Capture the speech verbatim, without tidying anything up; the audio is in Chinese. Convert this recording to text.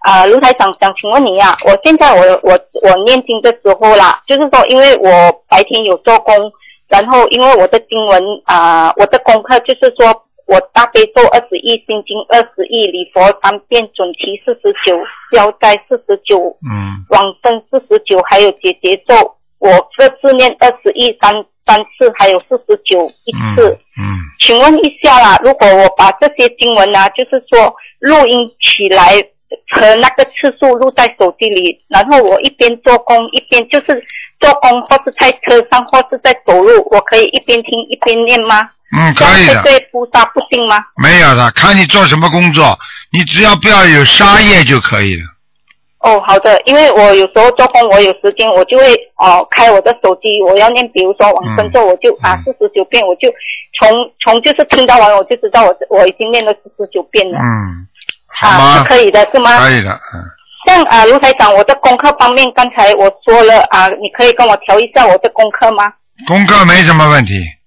啊，卢台长想请问你啊，我现在我我我念经的时候啦，就是说因为我白天有做工，然后因为我的经文啊、呃，我的功课就是说我大悲咒二十一，心经二十一，礼佛三遍，准提四十九，消灾四十九， 嗯， 往生四十九，还有解结咒，我各自念二十一三三次，还有四十九一次。 嗯，嗯请问一下啦，如果我把这些经文啊，就是说录音起来和那个次数录在手机里，然后我一边做工一边就是做工，或是在车上，或是在走路，我可以一边听一边念吗？ 嗯，可以的。 对菩萨不敬吗？ 没有的，看你做什么工作，你只要不要有杀业就可以了。 哦，好的，因为我有时候做工，我有时间，我就会哦开我的手机，我要念，比如说往生咒，我就、嗯、啊四十九遍，我就从从就是听到完，我就知道我我已经念了四十九遍了。 嗯，好吗？ 啊，是可以的，是吗？ 可以的，嗯。 像啊，卢台长，我的功课方面，刚才我说了啊，你可以跟我调一下我的功课吗？ 功课没什么问题。